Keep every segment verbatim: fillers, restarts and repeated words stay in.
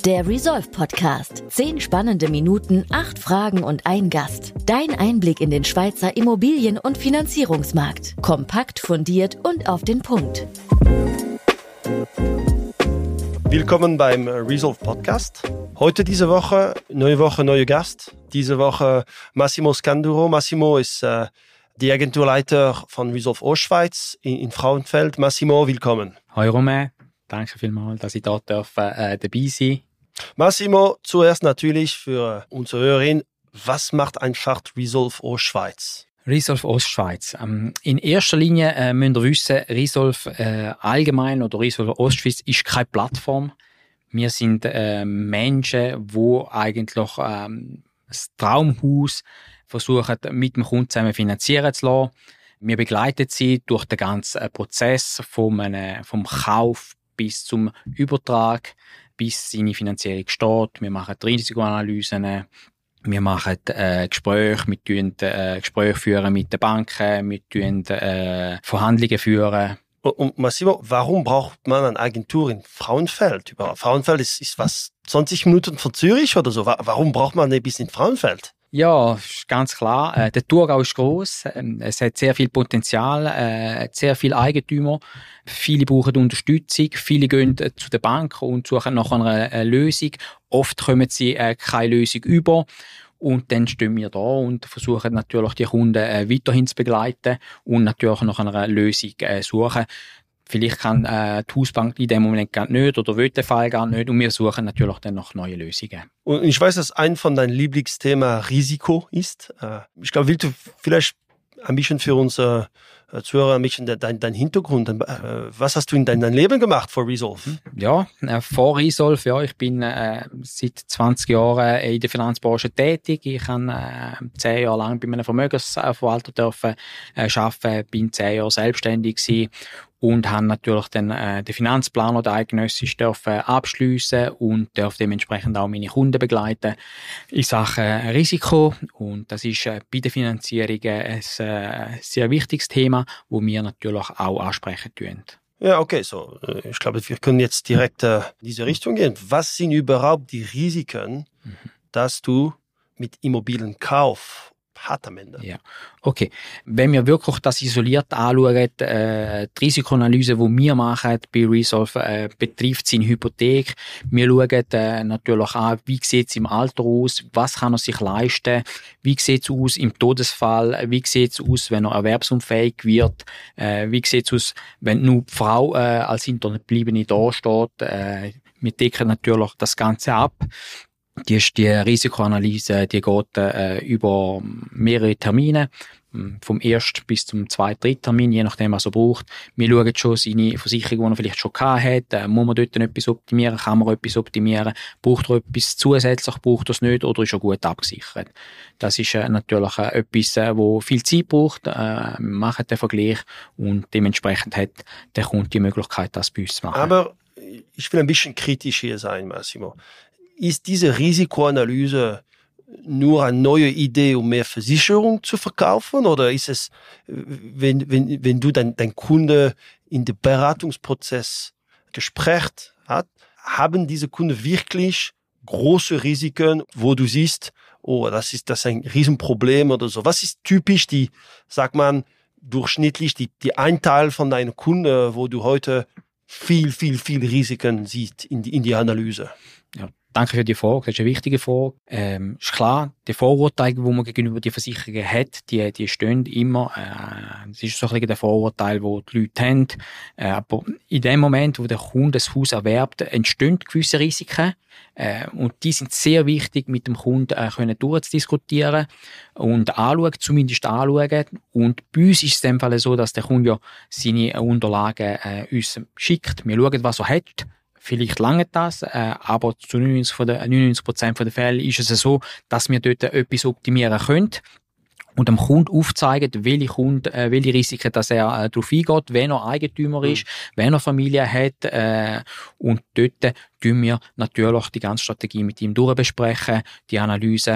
Der Resolve Podcast. Zehn spannende Minuten, acht Fragen und ein Gast. Dein Einblick in den Schweizer Immobilien- und Finanzierungsmarkt. Kompakt, fundiert und auf den Punkt. Willkommen beim Resolve Podcast. Heute diese Woche, neue Woche, neuer Gast. Diese Woche Massimo Scanduro. Massimo ist äh, der Agenturleiter von Resolve Ostschweiz in, in Frauenfeld. Massimo, willkommen. Hoi Romain, danke vielmals, dass ich dort darf, äh, dabei sein. Massimo, zuerst natürlich für unsere Hörerin, was macht einfach Resolve Ostschweiz? Resolve Ostschweiz. Ähm, in erster Linie äh, müsst ihr wissen, Resolve äh, allgemein oder Resolve Ostschweiz ist keine Plattform. Wir sind äh, Menschen, die eigentlich ähm, das Traumhaus versuchen, mit dem Kunden zusammen finanzieren zu lassen. Wir begleiten sie durch den ganzen Prozess vom, äh, vom Kauf bis zum Übertrag, bis seine Finanzierung steht. Wir machen die Risikoanalysen, wir machen äh, Gespräche, wir führen äh, Gespräche führen mit den Banken, wir führen äh, Verhandlungen führen. Und Massimo, warum braucht man eine Agentur in Frauenfeld? Über Frauenfeld ist, ist was zwanzig Minuten von Zürich oder so. Warum braucht man ein bisschen in Frauenfeld? Ja, ist ganz klar. Äh, der Thurgau ist gross. Ähm, es hat sehr viel Potenzial, äh, sehr viele Eigentümer. Viele brauchen Unterstützung. Viele gehen äh, zu der Bank und suchen nach einer äh, Lösung. Oft kommen sie äh, keine Lösung über. Und dann stehen wir da und versuchen natürlich die Kunden äh, weiterhin zu begleiten und natürlich nach einer Lösung äh, suchen. Vielleicht kann äh, die Hausbank in dem Moment gar nicht oder will den Fall gar nicht und wir suchen natürlich dann nach neuen Lösungen. Und ich weiß, dass ein von deinen Lieblingsthemen Risiko ist. Ich glaube, willst du vielleicht ein bisschen für unsere Zuhörer ein bisschen dein, dein Hintergrund, was hast du in deinem Leben gemacht vor Resolve? Ja, äh, vor Resolve, ja, ich bin äh, seit zwanzig Jahren in der Finanzbranche tätig. Ich habe äh, zehn Jahre lang bei einem Vermögensverwalter dürfen äh, arbeiten, bin zehn Jahre selbstständig gewesen. Und haben natürlich dann äh, den Finanzplan oder eidgenössisch dürfen abschliessen und darf dementsprechend auch meine Kunden begleiten in Sachen äh, Risiko. Und das ist äh, bei den Finanzierungen ein äh, sehr wichtiges Thema, wo wir natürlich auch ansprechen tun. Ja, okay, so. Ich glaube, wir können jetzt direkt äh, in diese Richtung gehen. Was sind überhaupt die Risiken, mhm. dass du mit Immobilienkauf hat am Ende? Ja, okay. Wenn wir wirklich das isoliert anschauen, äh, die Risikoanalyse, die wir machen bei Resolve, äh, betrifft seine Hypothek. Wir schauen äh, natürlich an, wie sieht es im Alter aus, was kann er sich leisten, wie sieht es aus im Todesfall, wie sieht es aus, wenn er erwerbsunfähig wird, äh, wie sieht es aus, wenn nur die Frau äh, als Hinterbliebene da steht. Äh, wir decken natürlich das Ganze ab. Die, die Risikoanalyse, die geht äh, über mehrere Termine, vom ersten bis zum zweiten, dritten Termin, je nachdem, was er braucht. Wir schauen schon seine Versicherung, die er vielleicht schon gehabt hat. Äh, muss man dort etwas optimieren? Kann man etwas optimieren? Braucht er etwas zusätzlich? Braucht er es nicht? Oder ist er gut abgesichert? Das ist äh, natürlich äh, etwas, äh, wo viel Zeit braucht. Äh, wir machen den Vergleich und dementsprechend hat der Kunde die Möglichkeit, das bei uns zu machen. Aber ich will ein bisschen kritisch hier sein, Massimo. Ist diese Risikoanalyse nur eine neue Idee, um mehr Versicherung zu verkaufen? Oder ist es, wenn, wenn, wenn du dein, dein Kunde in den Beratungsprozess gesprochen hat, haben diese Kunden wirklich große Risiken, wo du siehst, oh, das ist, das ist ein Riesenproblem oder so? Was ist typisch die, sagt man, durchschnittlich die, die ein Teil von deinen Kunden, wo du heute viel, viel, viel Risiken siehst in die, in die Analyse? Ja. Danke für die Frage, das ist eine wichtige Frage. Ähm, ist klar, die Vorurteile, die man gegenüber den Versicherungen hat, die, die stehen immer. Äh, das ist so ein bisschen der Vorurteil, den die Leute haben. Äh, aber in dem Moment, wo der Kunde das Haus erwerbt, entstehen gewisse Risiken. Äh, und die sind sehr wichtig, mit dem Kunden äh, können durchzudiskutieren und anschauen, zumindest anschauen. Und bei uns ist es in dem Fall so, dass der Kunde ja seine Unterlagen äh, uns schickt. Wir schauen, was er hat. Vielleicht lange das, äh, aber zu neunundneunzig Prozent der Fälle ist es so, dass wir dort etwas optimieren können und dem Kunden aufzeigen, welche, Kunden, äh, welche Risiken dass er äh, darauf eingeht, wenn er Eigentümer mhm. ist, wenn er Familie hat. Äh, und dort tun wir natürlich die ganze Strategie mit ihm durchbesprechen, die Analyse.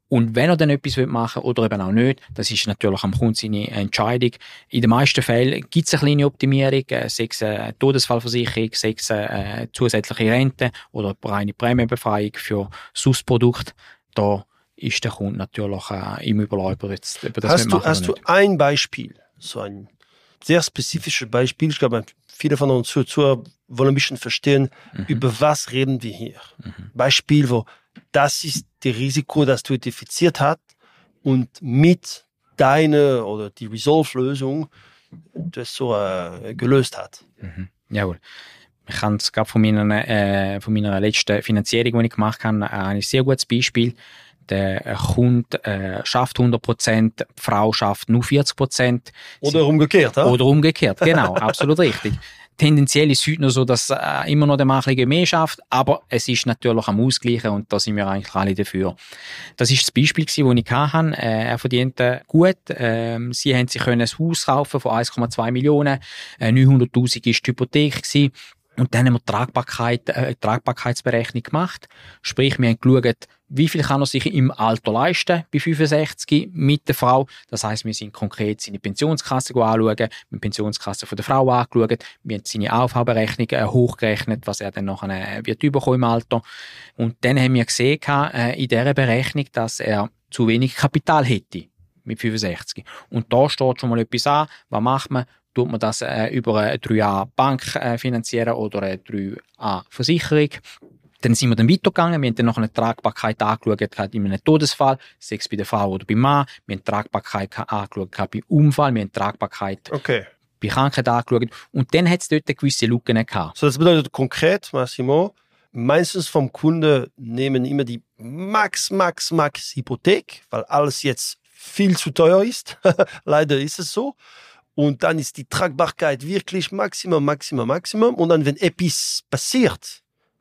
Und wenn er dann etwas machen will oder eben auch nicht, das ist natürlich am Kunden seine Entscheidung. In den meisten Fällen gibt es eine kleine Optimierung, äh, sei es eine Todesfallversicherung, sei es eine zusätzliche Rente oder eine reine Prämienbefreiung für S U S-Produkte. Da ist der Kunde natürlich äh, im Überlauf über das, über das Hast, du, hast du ein Beispiel, so ein sehr spezifisches Beispiel, ich glaube, viele von uns Zuhörer wollen ein bisschen verstehen, mhm. über was reden wir hier. Mhm. Beispiel, wo das ist das Risiko, das du identifiziert hast und mit deiner oder die Resolve-Lösung das so äh, gelöst hat. Mhm. Jawohl. Ich kann es gerade von meiner, äh, von meiner letzten Finanzierung, die ich gemacht habe, ein sehr gutes Beispiel. Der Kunde äh, schafft hundert Prozent, die Frau schafft nur vierzig Prozent. Oder Sie, umgekehrt, ja? Oder umgekehrt, genau, absolut richtig. Tendenziell ist es heute noch so, dass äh, immer noch der Mann ein bisschen mehr schafft, aber es ist natürlich am Ausgleichen und da sind wir eigentlich alle dafür. Das ist das Beispiel, das ich hatte. Äh, er verdient äh, gut. Äh, sie haben sich ein Haus kaufen von eins Komma zwei Millionen. Äh, neunhunderttausend war die Hypothek gewesen. Und dann haben wir Tragbarkeit, äh, Tragbarkeitsberechnung gemacht. Sprich, wir haben geschaut, wie viel kann er sich im Alter leisten, bei fünfundsechzig, mit der Frau. Das heisst, wir sind konkret seine Pensionskasse anschauen, wir haben die Pensionskasse von der Frau angeschaut, wir haben seine Aufhaberechnung äh, hochgerechnet, was er dann nachher äh, wird überkommen im Alter. Und dann haben wir gesehen, äh, in dieser Berechnung, dass er zu wenig Kapital hätte, mit fünfundsechzig. Und da steht schon mal etwas an. Was macht man? Tut man das äh, über eine drei A Bank äh, finanzieren oder eine drei A Versicherung? Dann sind wir dann weitergegangen. Wir haben dann noch eine Tragbarkeit angeschaut, gerade in einem Todesfall, sei es bei der Frau oder beim Mann. Wir haben Tragbarkeit angeschaut, gerade bei Unfall. Wir haben Tragbarkeit okay. bei Krankheit angeschaut. Und dann hat es dort gewisse Lücken gehabt. So, das bedeutet konkret, Massimo, meistens vom Kunde nehmen immer die Max, Max, Max Hypothek, weil alles jetzt viel zu teuer ist. Leider ist es so. Und dann ist die Tragbarkeit wirklich Maximum, Maximum, Maximum. Und dann, wenn etwas passiert,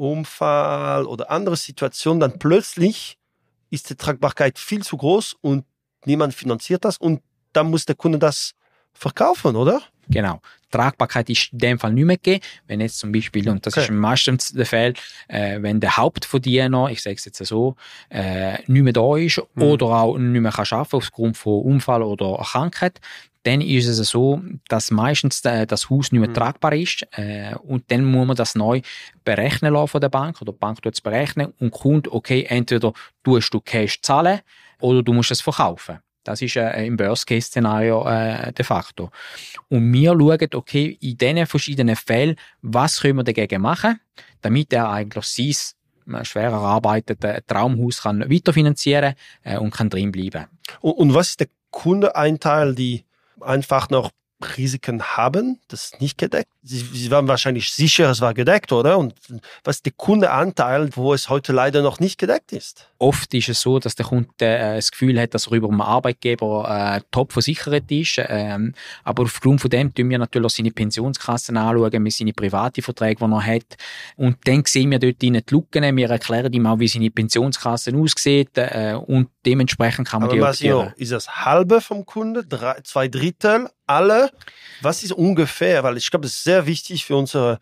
Unfall oder andere Situation, dann plötzlich ist die Tragbarkeit viel zu groß und niemand finanziert das. Und dann muss der Kunde das verkaufen, oder? Genau. Tragbarkeit ist in dem Fall nicht mehr gegeben. Wenn jetzt zum Beispiel, und das okay. ist meistens der Fall, äh, wenn der Hauptverdiener, ich sage es jetzt so, äh, nicht mehr da ist mhm. oder auch nicht mehr kann arbeiten aufgrund von Unfall oder Krankheit, dann ist es so, dass meistens äh, das Haus nicht mehr mhm. tragbar ist äh, und dann muss man das neu berechnen lassen von der Bank oder die Bank tut es berechnen und kommt, okay, entweder tust du Cash zahlen oder du musst es verkaufen. Das ist äh, im Worst-Case-Szenario äh, de facto. Und wir schauen, okay, in diesen verschiedenen Fällen, was können wir dagegen machen, damit er eigentlich sein schwer erarbeitetes Traumhaus kann weiterfinanzieren äh, und kann drin bleiben. Und, und was ist der Kundenanteil, die einfach noch Risiken haben, das ist nicht gedeckt? Sie, Sie waren wahrscheinlich sicher, es war gedeckt, oder? Und was ist der Kundenanteil, wo es heute leider noch nicht gedeckt ist? Oft ist es so, dass der Kunde äh, das Gefühl hat, dass er über einen Arbeitgeber äh, top versichert ist. Ähm, aber aufgrund von dem tun wir natürlich auch seine Pensionskassen anschauen, mit seine privaten Verträge, die er hat. Und dann sehen wir dort die Lücken. Wir erklären ihm auch, wie seine Pensionskasse aussieht. Äh, und dementsprechend kann man aber die Massimo, ist das halbe vom Kunden, drei, zwei Drittel, alle? Was ist ungefähr? Weil ich glaube, das ist sehr wichtig für unsere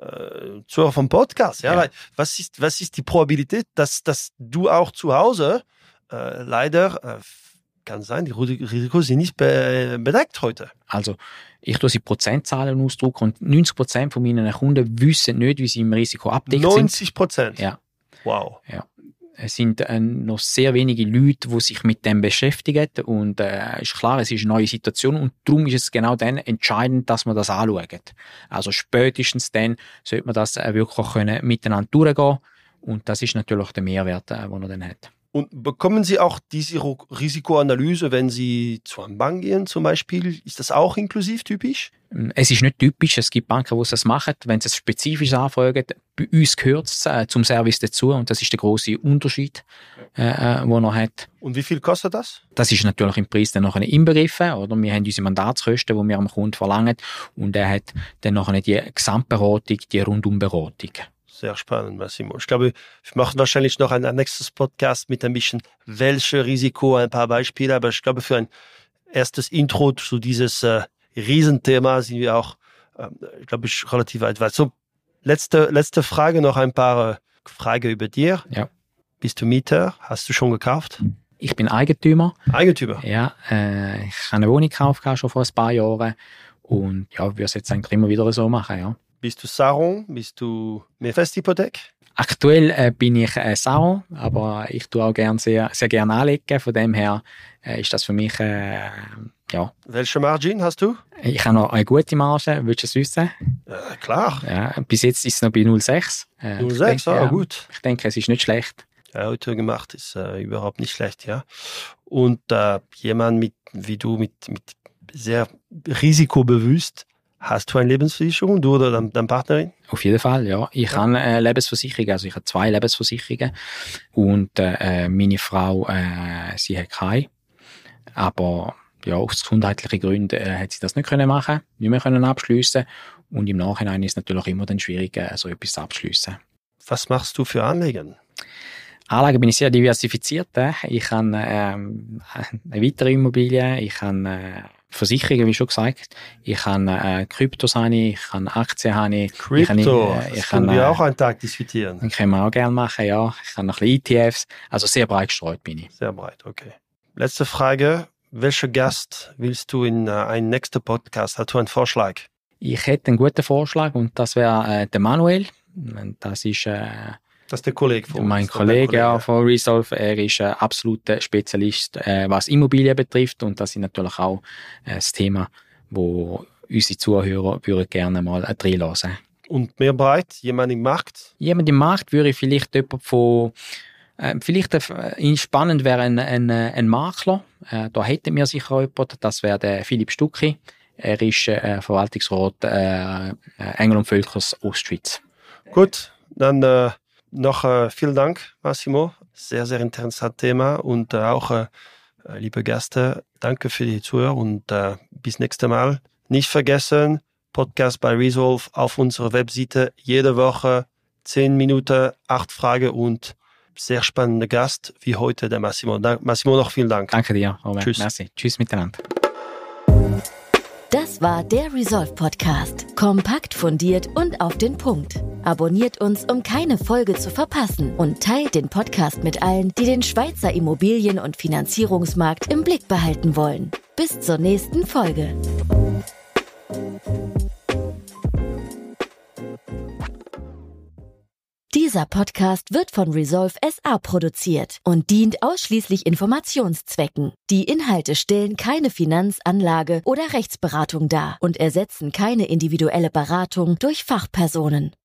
äh, Zuhörer vom Podcast. Ja? Ja. Weil was ist, was ist die Probabilität, dass, dass du auch zu Hause äh, leider, äh, kann sein, die Risiken sind nicht be- bedeckt heute. Also, ich tue sie Prozentzahlen ausdrücken und neunzig Prozent von meinen Kunden wissen nicht, wie sie im Risiko abdeckt sind. neunzig Prozent? Ja. Wow. Ja. Es sind äh, noch sehr wenige Leute, die sich mit dem beschäftigen und äh, ist klar, es ist eine neue Situation und darum ist es genau dann entscheidend, dass man das anschaut. Also spätestens dann sollte man das äh, wirklich können miteinander durchgehen und das ist natürlich der Mehrwert, äh, den er dann hat. Und bekommen Sie auch diese Risikoanalyse, wenn Sie zu einer Bank gehen zum Beispiel? Ist das auch inklusiv typisch? Es ist nicht typisch. Es gibt Banken, die das machen. Wenn sie es spezifisch anfragen, bei uns gehört es äh, zum Service dazu und das ist der grosse Unterschied, äh, den er hat. Und wie viel kostet das? Das ist natürlich im Preis dann nachher inbegriffen. Oder? Wir haben unsere Mandatskosten, die wir am Kunden verlangen und er hat dann nachher die Gesamtberatung, die Rundumberatung. Sehr spannend, Massimo. Ich glaube, wir machen wahrscheinlich noch ein, ein nächstes Podcast mit ein bisschen welche Risiko, ein paar Beispiele, aber ich glaube, für ein erstes Intro zu dieses äh, Riesenthema sind wir auch, äh, glaube ich, relativ weit weit. So, letzte, letzte Frage, noch ein paar äh, Fragen über dir. Ja. Bist du Mieter? Hast du schon gekauft? Ich bin Eigentümer. Eigentümer? Ja, äh, ich habe eine Wohnung gekauft, schon vor ein paar Jahren. Und ja, würde es jetzt eigentlich immer wieder so machen, ja. Bist du Saron? Bist du mehr Festhypothek? Aktuell äh, bin ich äh, Saron, aber ich tue auch gern sehr, sehr gerne anlegen. Von dem her äh, ist das für mich, äh, ja. Welche Margin hast du? Ich habe noch eine gute Marge, willst du es wissen? Äh, klar. Ja, bis jetzt ist es noch bei null Komma sechs. Äh, null Komma sechs, ah, ja, gut. Ich denke, es ist nicht schlecht. Ja, heute gemacht ist äh, überhaupt nicht schlecht, ja. Und äh, jemand mit, wie du, mit, mit sehr risikobewusst, hast du eine Lebensversicherung, du oder deine, deine Partnerin? Auf jeden Fall, ja. Ich ja. habe eine Lebensversicherung, also ich habe zwei Lebensversicherungen und äh, meine Frau, äh, sie hat keine. Aber ja, aus gesundheitlichen Gründen äh, hat sie das nicht können machen, nicht mehr können abschliessen. Und im Nachhinein ist es natürlich immer dann schwierig, äh, so etwas abzuschliessen. Was machst du für Anlegen? Anlagen bin ich sehr diversifiziert. Äh. Ich habe ähm, eine weitere Immobilie, ich habe äh, Versicherungen, wie schon gesagt. Ich habe äh, Kryptos, ich habe Aktien. Krypto, ich, äh, ich das können kann, wir äh, auch einen Tag diskutieren. Das können wir auch gerne machen, ja. Ich habe noch ein bisschen E T Fs. Also sehr breit gestreut bin ich. Sehr breit, okay. Letzte Frage. Welcher Gast willst du in äh, einen nächsten Podcast? Hast du einen Vorschlag? Ich hätte einen guten Vorschlag und das wäre äh, der Manuel. Das ist... Äh, Das ist der Kollege von uns. Mein Kollege, Kollege ja, von Resolve. Er ist ein absoluter Spezialist, äh, was Immobilien betrifft. Und das ist natürlich auch äh, das Thema, wo unsere Zuhörer würden gerne mal äh, reinlassen. Und mehr breit? Jemand im Markt? Jemand im Markt würde ich vielleicht jemand von, äh, vielleicht äh, spannend wäre ein, ein, ein Makler. Äh, da hätten wir sicher auch jemanden. Das wäre der Philipp Stucki. Er ist äh, Verwaltungsrat äh, Engel und Völkers Ostschweiz. Gut, dann äh, noch äh, vielen Dank, Massimo. Sehr, sehr interessantes Thema und äh, auch, äh, liebe Gäste, danke für die Zuhörer und äh, bis nächstes Mal. Nicht vergessen, Podcast bei Resolve auf unserer Webseite. Jede Woche zehn Minuten, acht Fragen und sehr spannender Gast wie heute, der Massimo. Da, Massimo, noch vielen Dank. Danke dir, Robert. Tschüss. Merci. Tschüss miteinander. Das war der Resolve Podcast. Kompakt, fundiert und auf den Punkt. Abonniert uns, um keine Folge zu verpassen und teilt den Podcast mit allen, die den Schweizer Immobilien- und Finanzierungsmarkt im Blick behalten wollen. Bis zur nächsten Folge. Dieser Podcast wird von Resolve S A produziert und dient ausschließlich Informationszwecken. Die Inhalte stellen keine Finanz-, Anlage- oder Rechtsberatung dar und ersetzen keine individuelle Beratung durch Fachpersonen.